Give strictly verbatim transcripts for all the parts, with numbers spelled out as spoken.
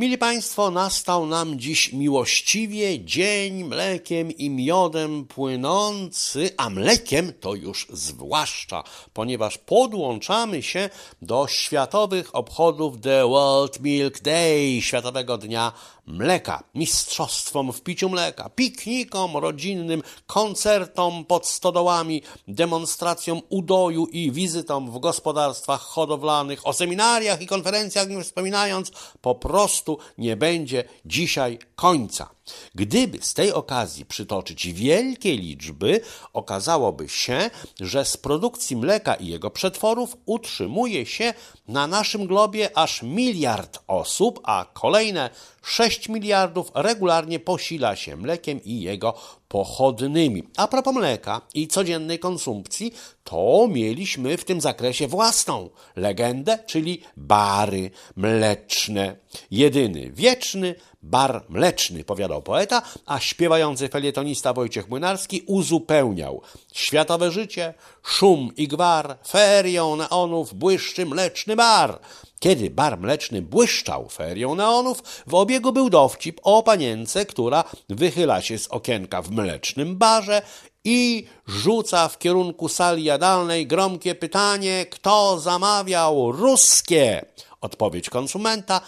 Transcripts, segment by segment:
Mili Państwo, nastał nam dziś miłościwie dzień mlekiem i miodem płynący, a mlekiem to już zwłaszcza, ponieważ podłączamy się do światowych obchodów The World Milk Day, Światowego Dnia Mleka, mistrzostwom w piciu mleka, piknikom rodzinnym, koncertom pod stodołami, demonstracjom udoju i wizytom w gospodarstwach hodowlanych, o seminariach i konferencjach nie wspominając, po prostu nie będzie dzisiaj końca. Gdyby z tej okazji przytoczyć wielkie liczby, okazałoby się, że z produkcji mleka i jego przetworów utrzymuje się na naszym globie aż miliard osób, a kolejne sześć miliardów regularnie posila się mlekiem i jego pochodnymi. A propos mleka i codziennej konsumpcji, to mieliśmy w tym zakresie własną legendę, czyli bary mleczne. Jedyny wieczny bar mleczny, powiadał poeta, a śpiewający felietonista Wojciech Młynarski uzupełniał: światowe życie, szum i gwar, ferią neonów błyszczy mleczny bar. Kiedy bar mleczny błyszczał ferią neonów, w obiegu był dowcip o panience, która wychyla się z okienka w mlecznym barze i rzuca w kierunku sali jadalnej gromkie pytanie: kto zamawiał ruskie? Odpowiedź konsumenta: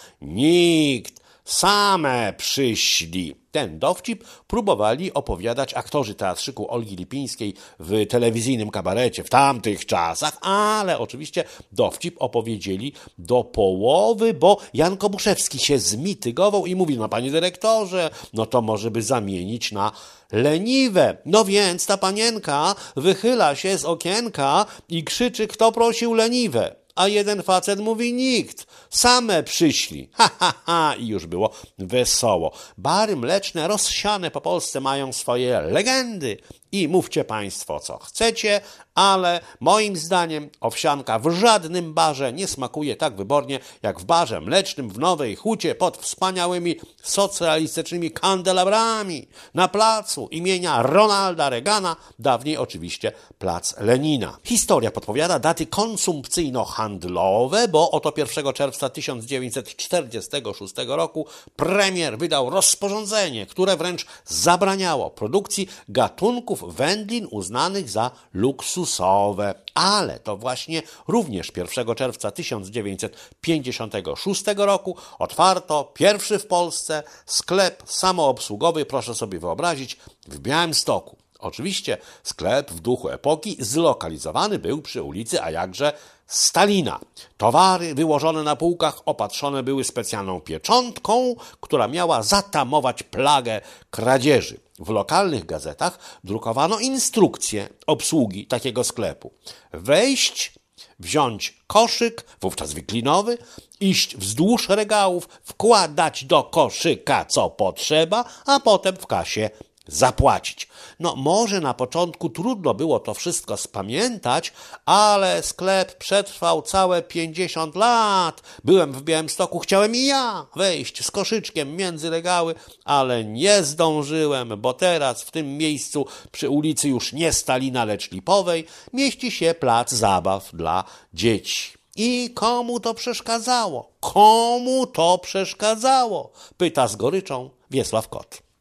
nikt. Same przyszli. Ten dowcip próbowali opowiadać aktorzy teatrzyku Olgi Lipińskiej w telewizyjnym kabarecie w tamtych czasach, ale oczywiście dowcip opowiedzieli do połowy, bo Jan Kobuszewski się zmitygował i mówi: no panie dyrektorze, no to może by zamienić na leniwe. No więc ta panienka wychyla się z okienka i krzyczy: kto prosił leniwe? A jeden facet mówi: nikt, same przyszli. Ha, ha, ha. I już było wesoło. Bary mleczne rozsiane po Polsce mają swoje legendy. I mówcie Państwo, co chcecie, ale moim zdaniem owsianka w żadnym barze nie smakuje tak wybornie, jak w barze mlecznym w Nowej Hucie pod wspaniałymi socjalistycznymi kandelabrami na placu imienia Ronalda Reagana, dawniej oczywiście plac Lenina. Historia podpowiada daty konsumpcyjno-handlowe, bo oto pierwszego czerwca tysiąc dziewięćset czterdziestego szóstego roku premier wydał rozporządzenie, które wręcz zabraniało produkcji gatunków wędlin uznanych za luksusowe. Ale to właśnie również pierwszego czerwca tysiąc dziewięćset pięćdziesiątego szóstego roku otwarto pierwszy w Polsce sklep samoobsługowy, proszę sobie wyobrazić, w Białymstoku. Oczywiście sklep w duchu epoki zlokalizowany był przy ulicy, a jakże, Stalina. Towary wyłożone na półkach opatrzone były specjalną pieczątką, która miała zatamować plagę kradzieży. W lokalnych gazetach drukowano instrukcje obsługi takiego sklepu. Wejść, wziąć koszyk, wówczas wiklinowy, iść wzdłuż regałów, wkładać do koszyka co potrzeba, a potem w kasie zapłacić. No może na początku trudno było to wszystko spamiętać, ale sklep przetrwał całe pięćdziesiąt lat. Byłem w Białymstoku, chciałem i ja wejść z koszyczkiem między regały, ale nie zdążyłem, bo teraz w tym miejscu przy ulicy już nie Stalina, lecz Lipowej mieści się plac zabaw dla dzieci. I komu to przeszkadzało? Komu to przeszkadzało? Pyta z goryczą Wiesław Kot.